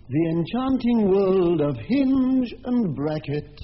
The enchanting world of hinge and bracket.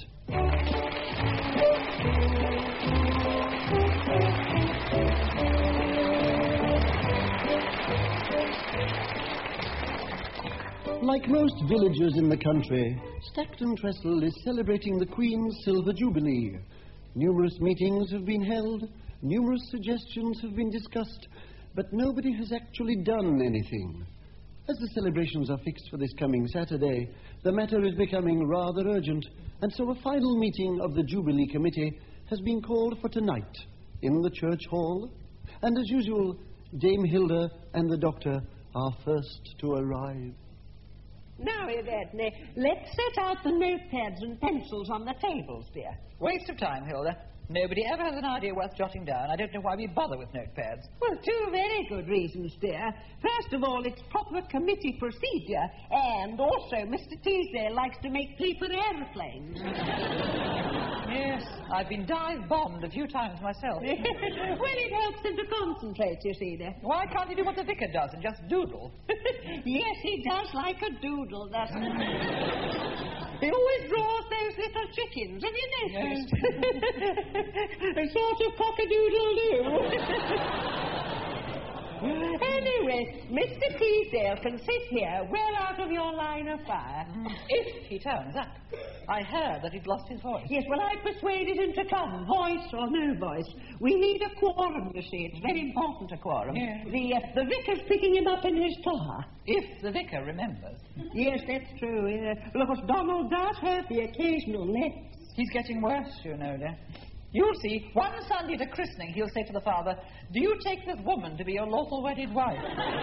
Like most villages in the country, Stackton Trestle is celebrating the Queen's Silver Jubilee. Numerous meetings have been held, numerous suggestions have been discussed, but nobody has actually done anything. As the celebrations are fixed for this coming Saturday, the matter is becoming rather urgent, and so a final meeting of the Jubilee Committee has been called for tonight in the church hall. And as usual, Dame Hilda and the doctor are first to arrive. Now, Edna, let's set out the notepads and pencils on the tables, dear. Waste of time, Hilda. Nobody ever has an idea worth jotting down. I don't know why we bother with notepads. Well, two very good reasons, dear. First of all, it's proper committee procedure, and also Mr. Teasdale likes to make paper aeroplanes. Yes, I've been dive-bombed a few times myself. Well, it helps him to concentrate, you see, dear. Why can't he do what the vicar does and just doodle? Yes, he does like a doodle, doesn't he? He always draws those little chickens, have you noticed? A sort of cock-a-doodle-doo. Anyway, Mr. Teasdale can sit here well out of your line of fire. If he turns up. I heard that he'd lost his voice. Yes, well, I persuaded him to come, voice or no voice. We need a quorum, you see. It's very important, a quorum. Yeah. The vicar's picking him up in his car. If the vicar remembers. Yes, that's true. Well, of course, Donald does have the occasional lapse. He's getting worse, you know, dear. You'll see, one Sunday at a christening, he'll say to the father, "Do you take this woman to be your lawful wedded wife?"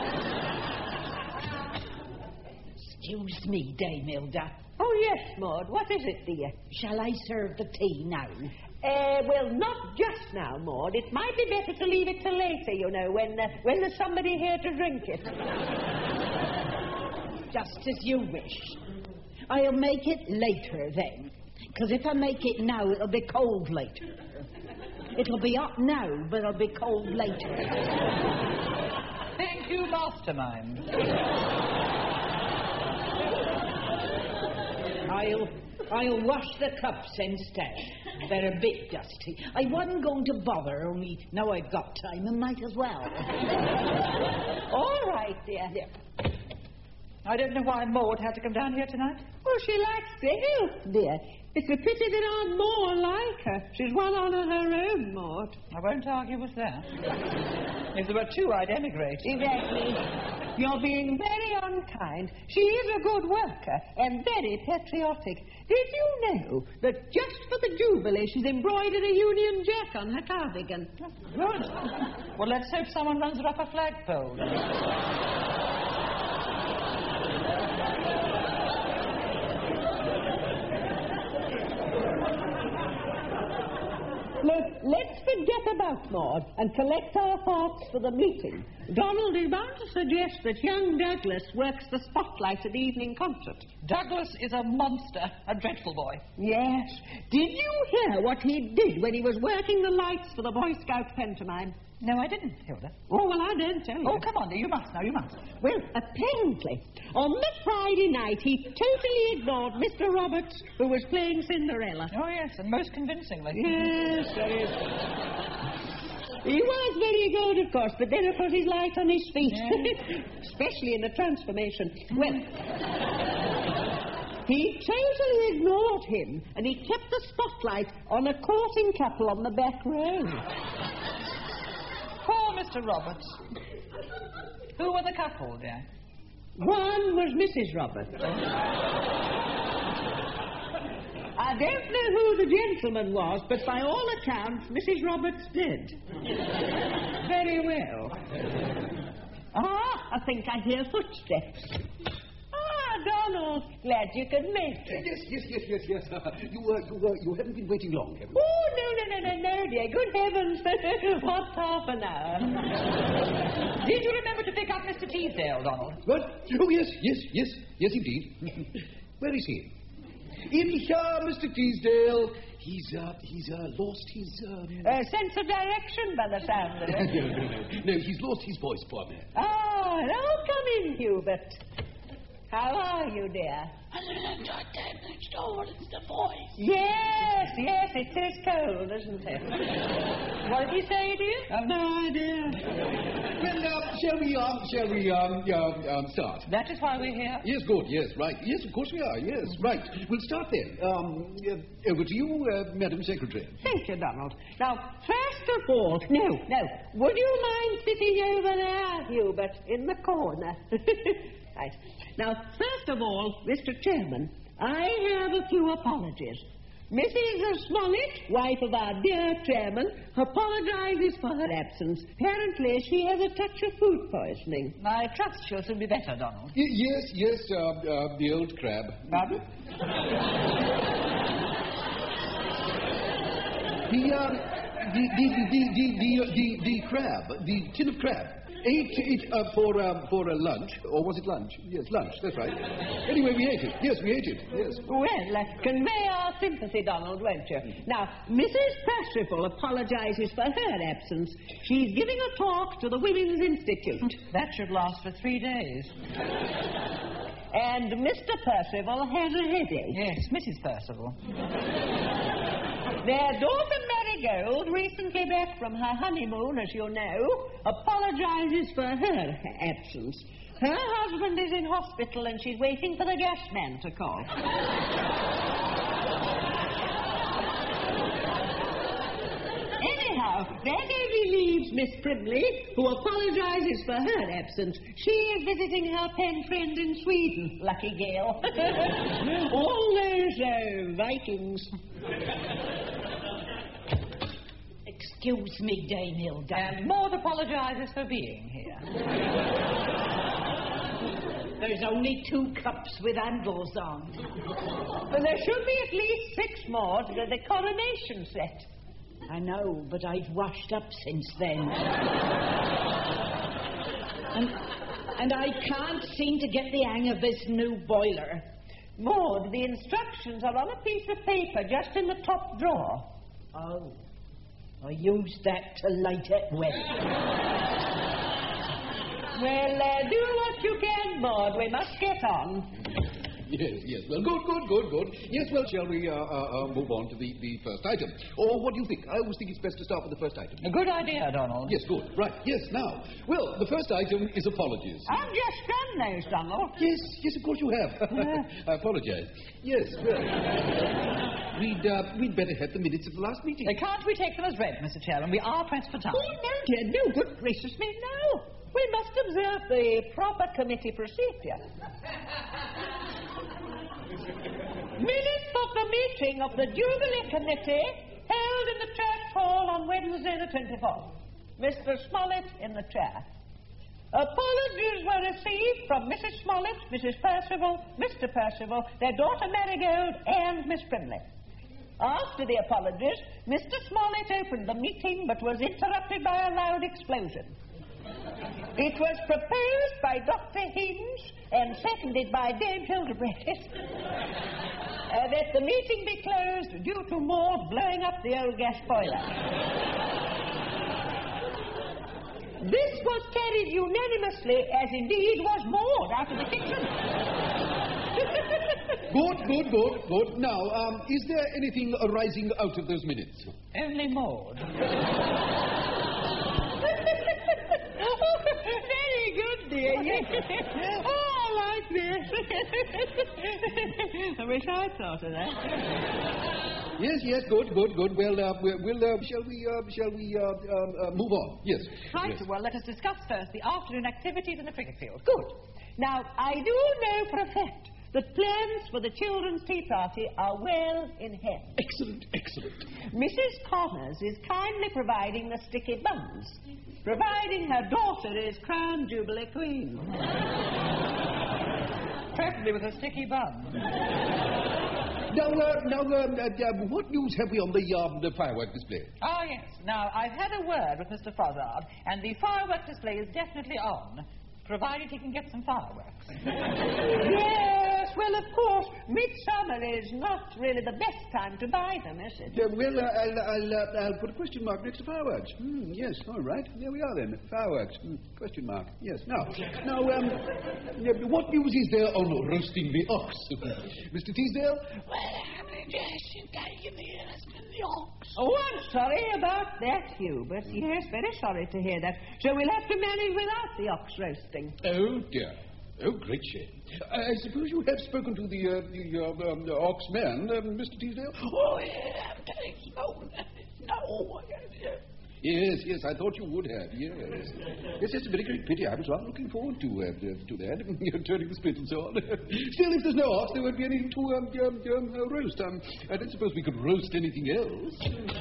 Excuse me, Dame Hilda. Oh, yes, Maud. What is it, dear? Shall I serve the tea now? Well, not just now, Maud. It might be better to leave it till later, you know, when there's somebody here to drink it. Just as you wish. I'll make it later, then. Because if I make it now, it'll be cold later. It'll be hot now, but it'll be cold later. Thank you, mastermind. I'll wash the cups instead. They're a bit dusty. I wasn't going to bother, only now I've got time, I might as well. All right, dear. Yeah. I don't know why Maud had to come down here tonight. Well, she likes to help, dear. It's a pity there aren't more like her. She's one on her own, Maud. I won't argue with that. If there were two, I'd emigrate. Exactly. You're being very unkind. She is a good worker and very patriotic. Did you know that just for the Jubilee she's embroidered a Union Jack on her cardigan? Good. Well, let's hope someone runs her up a flagpole. Let's forget about Maud and collect our thoughts for the meeting. Donald is bound to suggest that young Douglas works the spotlight at the evening concert. Douglas is a monster, a dreadful boy. Yes. Did you hear what he did when he was working the lights for the Boy Scout pantomime? No, I didn't, Hilda. Oh, well, I don't tell you. Oh, come on, dear, you must now, you must. Well, apparently, on the Friday night, he totally ignored Mr. Roberts, who was playing Cinderella. Oh, yes, and most convincingly. Yes, that is. He was very good, of course, but then, of course, he's light on his feet. Yeah. Especially in the transformation. Well, he totally ignored him, and he kept the spotlight on a courting couple on the back row. Poor Mr. Roberts. Who were the couple, dear? One was Mrs. Roberts. I don't know who the gentleman was, but by all accounts, Mrs. Roberts did. Very well. I think I hear footsteps. Donald, glad you could make it. Yes. You haven't been waiting long, have you? Oh, no, dear. Good heavens. What's half an hour? Did you remember to pick up Mr. Teasdale, Donald? What? Oh, yes, indeed. Where is he? In here, Mr. Teasdale. He's lost his, sense of direction by the sound of it. No, he's lost his voice, poor man. Oh, come in, Hubert. How are you, dear? I live that damn next door. It's the voice. Yes, it is cold, isn't it? What did he say, dear? I've no idea. Well, shall we start? That is why we're here. Yes, good, yes, right. Yes, of course we are, yes, right. We'll start then. Over to you, Madam Secretary. Thank you, Donald. Now, first of all... No. Would you mind sitting over there, Hubert, in the corner? Right. Now, first of all, Mr. Chairman, I have a few apologies. Mrs. Smollett, wife of our dear chairman, apologizes for her absence. Apparently, she has a touch of food poisoning. I trust she'll soon be better, Donald. Yes, the old crab. Pardon? The crab, the tin of crab. Ate it for lunch, or was it lunch? Yes, lunch, that's right. Anyway, we ate it. Yes, we ate it, yes. Well, convey our sympathy, Donald, won't you? Now, Mrs. Percival apologizes for her absence. She's giving a talk to the Women's Institute. That should last for 3 days. And Mr. Percival has a headache. Yes, Mrs. Percival. Their daughter Marigold, recently back from her honeymoon, as you know, apologizes for her absence. Her husband is in hospital and she's waiting for the gas man to call. Anyhow, that only leaves Miss Primley, who apologizes for her absence. She is visiting her pen friend in Sweden, lucky girl. All those Vikings. Excuse me, Dame Hilda. And Maud apologizes for being here. There's only 2 cups with handles on. But there should be at least 6 more to the coronation set. I know, but I've washed up since then. and I can't seem to get the hang of this new boiler. Maud, the instructions are on a piece of paper just in the top drawer. Oh. I used that to light it with. Well, do what you can, Maud. We must get on. Yes. Well, good. Yes, well, shall we move on to the first item? Or what do you think? I always think it's best to start with the first item. A good idea, Donald. Yes, good. Right, yes, now. Well, the first item is apologies. I've just done those, Donald. Yes, of course you have. I apologize. Yes, well, we'd better have the minutes of the last meeting. Can't we take them as read, Mr. Chairman? We are pressed for time. Oh, no, dear, no. Good gracious me, no. We must observe the proper committee procedure. Minutes of the meeting of the Jubilee Committee held in the Church Hall on Wednesday the 24th. Mr. Smollett in the chair. Apologies were received from Mrs. Smollett, Mrs. Percival, Mr. Percival, their daughter Marigold, and Miss Primley. After the apologies, Mr. Smollett opened the meeting but was interrupted by a loud explosion. It was proposed by Dr. Hinge and seconded by Dame Hildebrandt that the meeting be closed due to Maud blowing up the old gas boiler. This was carried unanimously, as indeed was Maud out of the kitchen. Good. Now, is there anything arising out of those minutes? Only Maud. Very good, dear. Yes. Oh, I like this. I wish I'd thought of that. Yes, good. Well, shall we move on? Yes. Right, yes. well, let us discuss first the afternoon activities in the cricket field. Good. Now, I do know for a fact that plans for the children's tea party are well in hand. Excellent. Mrs. Connors is kindly providing the sticky buns, providing her daughter is Crown Jubilee Queen. Preferably with a sticky bun. Now, what news have we on the firework display? Oh, yes. Now, I've had a word with Mr. Fozzard, and the firework display is definitely on, provided he can get some fireworks. Yes, well, of course, midsummer is not really the best time to buy them, is it? I'll put a question mark next to fireworks. Yes, all right. There we are then. Fireworks. Question mark. Yes. Now, what news is there on roasting the ox? Mr. Teasdale? Well, I'm suggesting taking the husband the ox. Oh, I'm sorry about that, Hubert. Yes, very sorry to hear that. So we'll have to manage without the ox roasting. Oh, dear. Oh, great shame. I suppose you have spoken to the oxman, Mr. Teasdale? Oh, yeah, I'm telling you. No. Yes, I thought you would have, yes. Yes, it's a very great pity. I was rather looking forward to that, turning the spit and so on. Still, if there's no ox, there won't be anything to roast. I don't suppose we could roast anything else.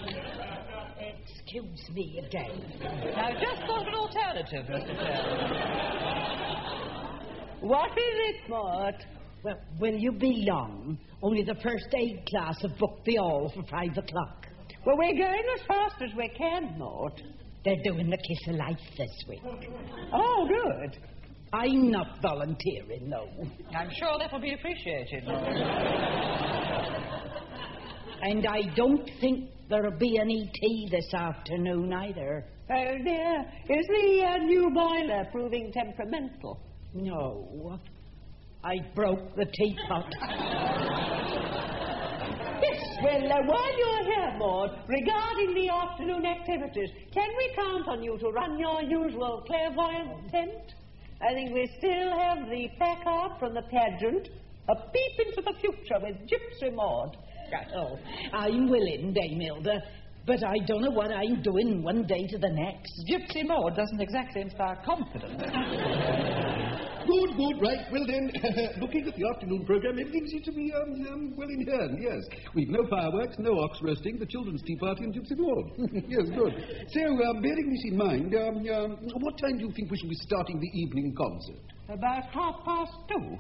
Excuse me again. I just thought of an alternative, Mr. Chairman. What is it, Mort? Well, will you be long? Only the first aid class have booked the all for 5 o'clock. Well, we're going as fast as we can, Mort. They're doing the Kiss of Life this week. Oh, good. I'm not volunteering, though. I'm sure that will be appreciated. And I don't think there'll be any tea this afternoon either. Oh, dear. Is the new boiler proving temperamental? No. I broke the teapot. Yes, well, while you're here, Maud, regarding the afternoon activities, can we count on you to run your usual clairvoyant tent? I think we still have the placard from the pageant, a peep into the future with Gypsy Maud. Oh, I'm willing, Dame Hilda, but I don't know what I'm doing one day to the next. Gypsy Maud doesn't exactly inspire confidence. Good, right. Well then, looking at the afternoon programme, everything seems to be, well in hand, yes. We've no fireworks, no ox roasting, the children's tea party and Gypsy Maud. Yes, good. So, bearing this in mind, what time do you think we shall be starting the evening concert? About 2:30.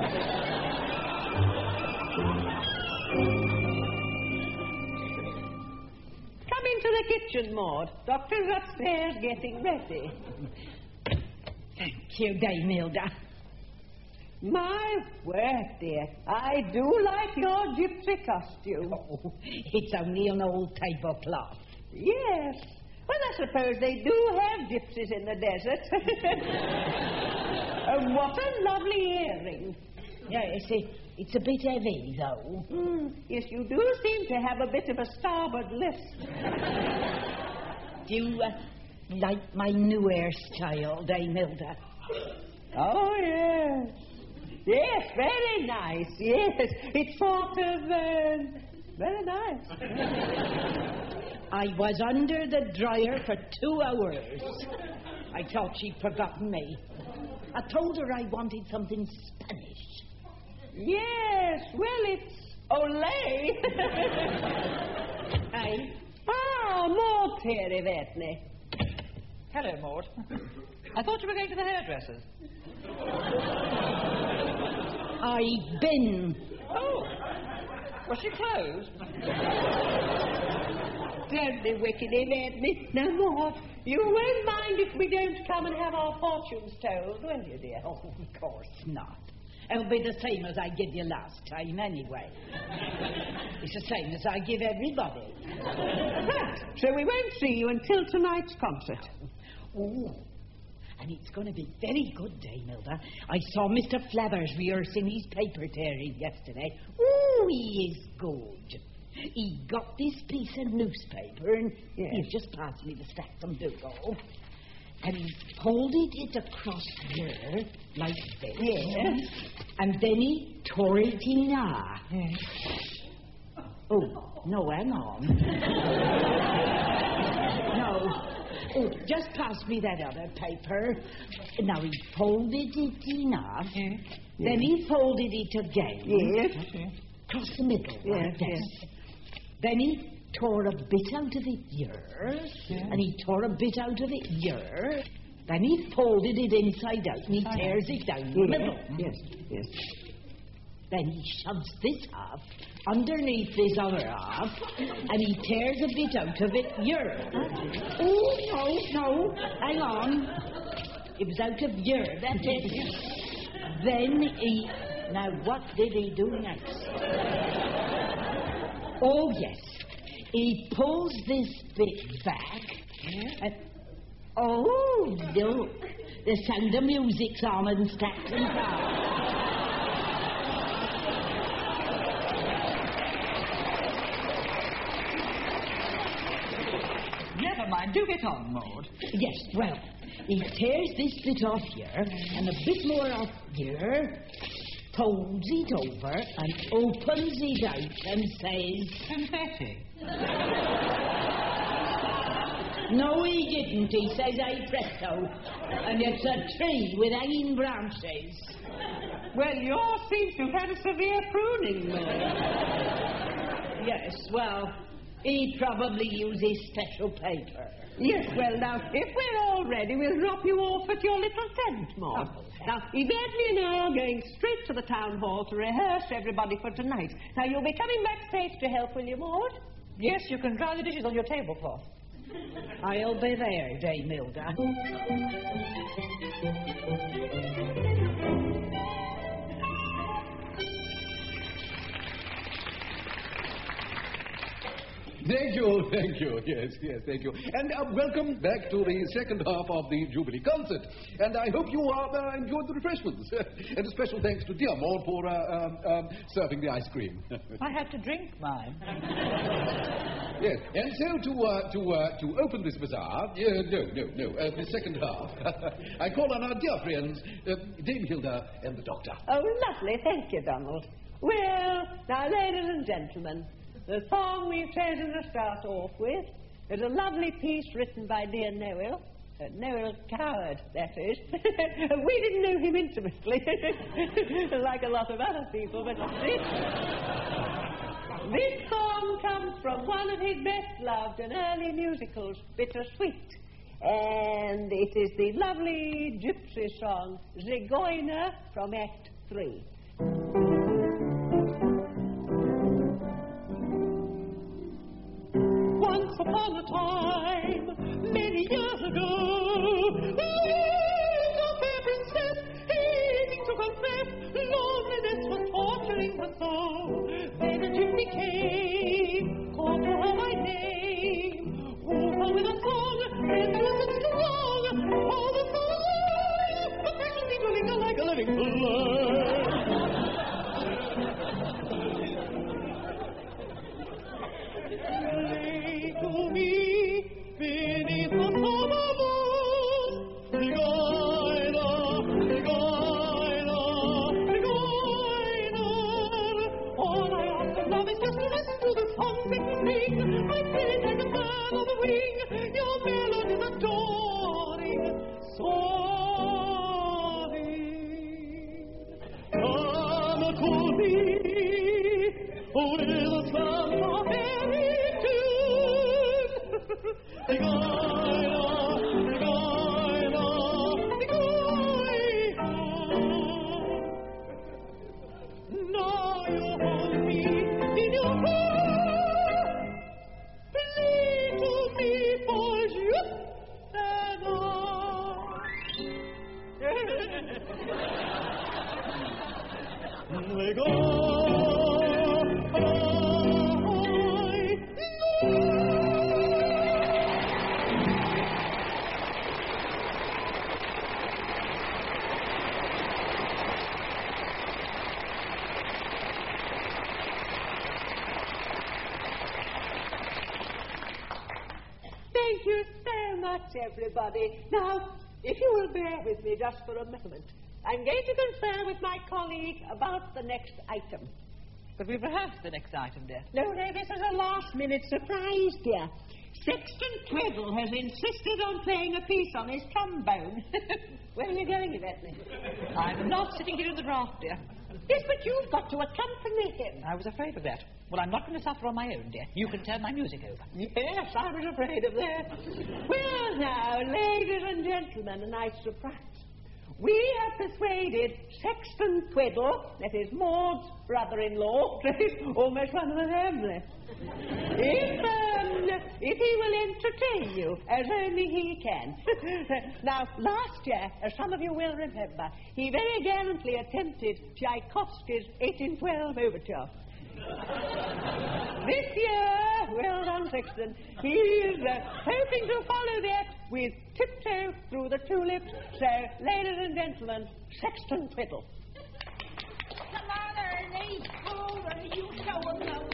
Come into the kitchen, Maud. Doctor's upstairs getting ready. Thank you, Dame Hilda. My word, dear, I do like your gypsy costume. Oh, it's only an old tablecloth. Yes. Well, I suppose they do have gypsies in the desert. What a lovely earring. Yes, it's a bit heavy, though. Yes, you do seem to have a bit of a starboard lift. Do you like my new hairstyle, Dame Hilda? Oh, yes. Yes, very nice, yes. It's sort of, very nice. I was under the dryer for 2 hours. I thought she'd forgotten me. I told her I wanted something Spanish. Yes, well, it's Olay. Aye. Ah, Maud Terry. Hello, Maud. I thought you were going to the hairdresser's. I've been. Oh. Was she closed? Don't be wicked, Edna. Now, Maud, you won't mind if we don't come and have our fortunes told, will you, dear? Oh, of course not. It'll be the same as I gave you last time, anyway. It's the same as I give everybody. Right. So we won't see you until tonight's concert. Oh, and it's going to be very good, Dame Hilda. I saw Mr. Flathers rehearsing his paper tearing yesterday. Oh, he is good. He got this piece of newspaper and he just passed me the stack from Dougal. And he folded it across here, like this. Yes. And then he tore it in half. Yes. Oh, no, hang on. No. Oh, just pass me that other paper. Now, he folded it in half. Yes. Then he folded it again. Yes. Across the middle, like this. Yes. Then he tore a bit out of it here, and he tore a bit out of it here. Then he folded it inside out, and he tears it down the middle. Yes, yes. Then he shoves this half underneath this other half, and he tears a bit out of it here. Oh, no, hang on. It was out of here, that's it. Then he... Now, what did he do next? Oh, yes. He pulls this bit back. And, oh, look. The sound of music's on and Stackton Park. Never mind. Do get on, Maud. Yes, well, he tears this bit off here and a bit more off here, folds it over and opens it out and says... Confetti. No, he didn't. He says, "Ay presto." And it's a tree with hanging branches. Well, yours seems to have had a severe pruning, Maud. Yes, well, he probably uses special paper. Yes, well, now, if we're all ready, we'll drop you off at your little tent, Maud. Oh. Now, Yvette and I are going straight to the town hall to rehearse everybody for tonight. Now, you'll be coming back safe to help, will you, Maud? Yes, you can dry the dishes on your tablecloth. I'll be there, Dame Hilda. Thank you. Yes, thank you. And welcome back to the second half of the Jubilee concert. And I hope you enjoyed the refreshments. And a special thanks to dear Maud for serving the ice cream. I had to drink mine. Yes, and so to open this bazaar, the second half, I call on our dear friends, Dame Hilda and the Doctor. Oh, lovely. Thank you, Donald. Well, now, ladies and gentlemen, the song we've chosen to start off with is a lovely piece written by dear Noel. Noel Coward, that is. We didn't know him intimately, like a lot of other people, but this song comes from one of his best loved and early musicals, Bittersweet. And it is the lovely gypsy song, Zigeuner, from Act 3. Once upon a time, many years ago, lived a fair princess, hating to confess, loneliness was torturing her soul. Then a genie came, called to her by name, wooed her with a song, sensuous and strong, all the song, a passion seemed to linger like a living flame. To me, beneath the summer moon, Zigeuner, all I ask of love is just to listen to the song that you sing. I feel it like a bird on the wing, your melody's adoring, soaring. Come to me, with a sound of fairy now you hold me in your heart, plead to me for you and I. Go. Thank you so much, everybody. Now, if you will bear with me just for a moment, I'm going to confer with my colleague about the next item. But we've rehearsed the next item, dear. No, this is a last-minute surprise, dear. Sexton Tweddle has insisted on playing a piece on his trombone. Where are you going, Yvette? I'm not sitting here in the draft, dear. Yes, but you've got to accompany him. I was afraid of that. Well, I'm not going to suffer on my own, dear. You can turn my music over. Yes, I was afraid of that. Well, now, ladies and gentlemen, a nice surprise. We have persuaded Sexton Tweddle, that is Maud's brother-in-law, almost one of the family, if he will entertain you, as only he can. Now, last year, as some of you will remember, he very gallantly attempted Tchaikovsky's 1812 overture. This year, well done, Sexton, he's hoping to follow that with Tiptoe Through the Tulips. So, ladies and gentlemen, Sexton Twiddle. Come on, Ernie. Oh, Ernie, you show 'em now.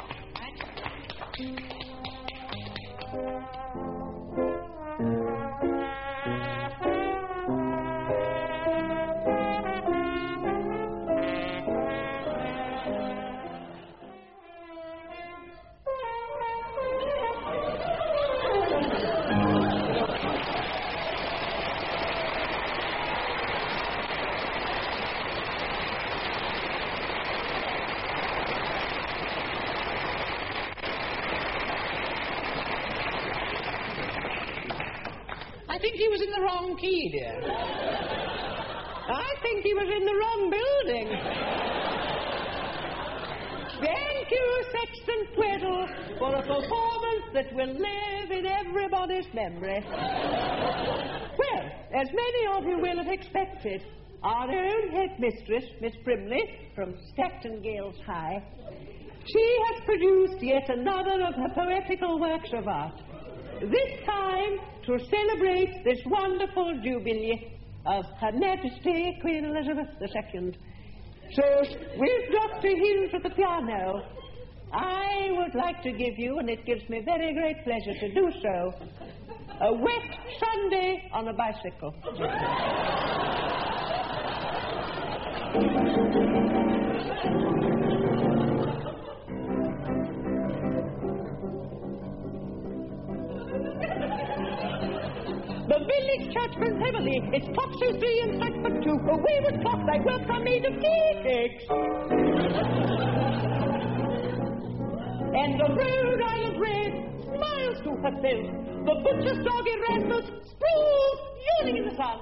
I think he was in the wrong key, dear. I think he was in the wrong building. Thank you, Sexton Twiddle, for a performance that will live in everybody's memory. Well, as many of you will have expected, our own headmistress, Miss Primley, from Stacton Gales High, she has produced yet another of her poetical works of art. This time to celebrate this wonderful jubilee of Her Majesty Queen Elizabeth II. So, with Dr. Hinge at the piano, I would like to give you, and it gives me very great pleasure to do so, a wet Sunday on a bicycle. The village church burns heavily. Its clock says 3 and strike but 2. A wayward clock thy works are made of tea cakes. And the road Island Red smiles to her fill. The butcher's dog Erasmus sprawls, yawning in the sun.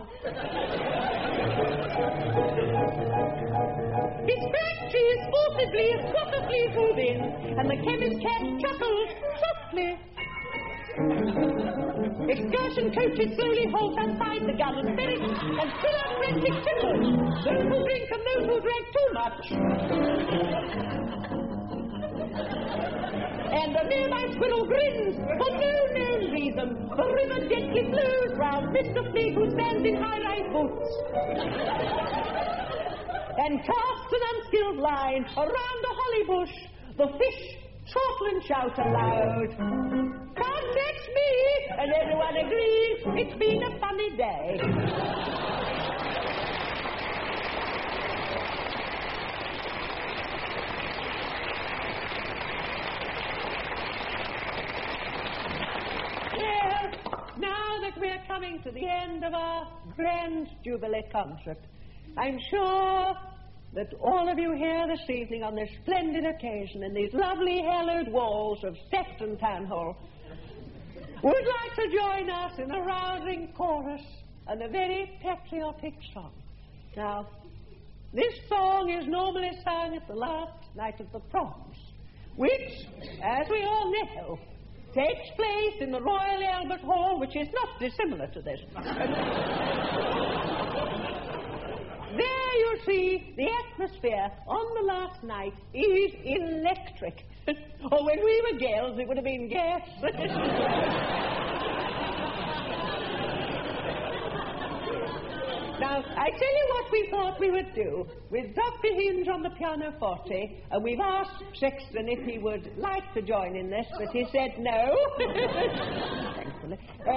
His factory is forcibly a flock of fleas move in, and the chemist's cat chuckles softly. Excursion coaches slowly halt outside the gallant ferry and fill out frantic timbers. Those who drink and those who drank too much. And the nearby squirrel grins for no known reason. The river gently flows round Mr. Flea who stands in high-rise boots and casts an unskilled line around a holly bush. The fish chortle and shout aloud. Context me, and everyone agrees it's been a funny day. Well, now that we're coming to the end of our grand Jubilee concert, I'm sure that all of you here this evening on this splendid occasion in these lovely hallowed walls of Stacton Town Hall would like to join us in a rousing chorus and a very patriotic song. Now, this song is normally sung at the last night of the proms, which, as we all know, takes place in the Royal Albert Hall, which is not dissimilar to this. There you see, the atmosphere on the last night is electric. Or when we were girls, it would have been gas. Now, I tell you what we thought we would do. With Dr. Hinge on the pianoforte, and we've asked Sexton if he would like to join in this, but he said no. Thankfully.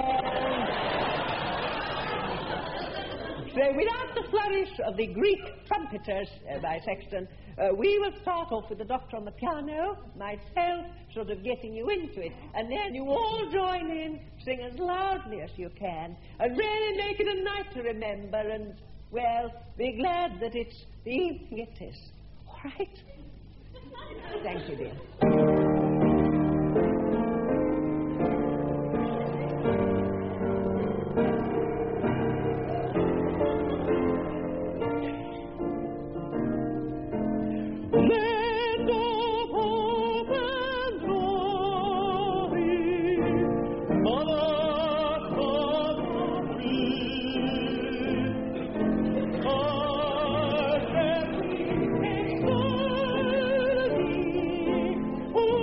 So without the flourish of the Greek trumpeters by Sexton, we will start off with the doctor on the piano, myself sort of getting you into it, and then you all join in, sing as loudly as you can, and really make it a night to remember, and, well, be glad that it's the evening it is. All right? Thank you, dear. Oh,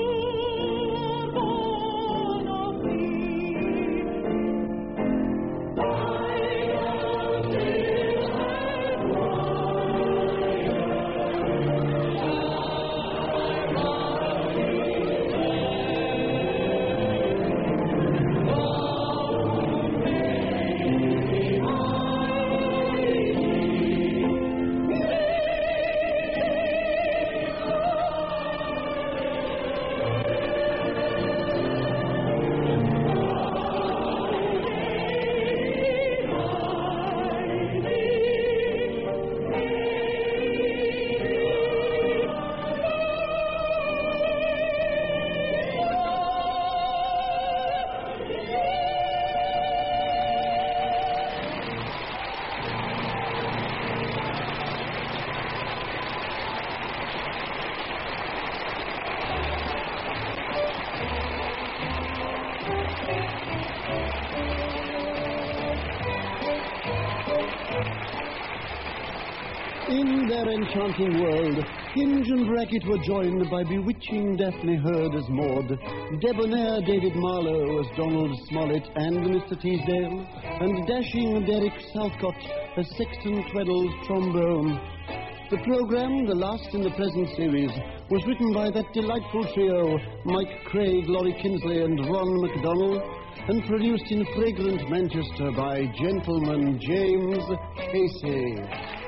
their enchanting world, Hinge and Brackett were joined by bewitching Daphne Heard as Maud, debonair David Marlowe as Donald Smollett and Mr. Teasdale, and dashing Derek Southcott as Sexton Tweddle's trombone. The programme, the last in the present series, was written by that delightful trio, Mike Craig, Laurie Kinsley and Ron MacDonald, and produced in fragrant Manchester by Gentleman James Casey.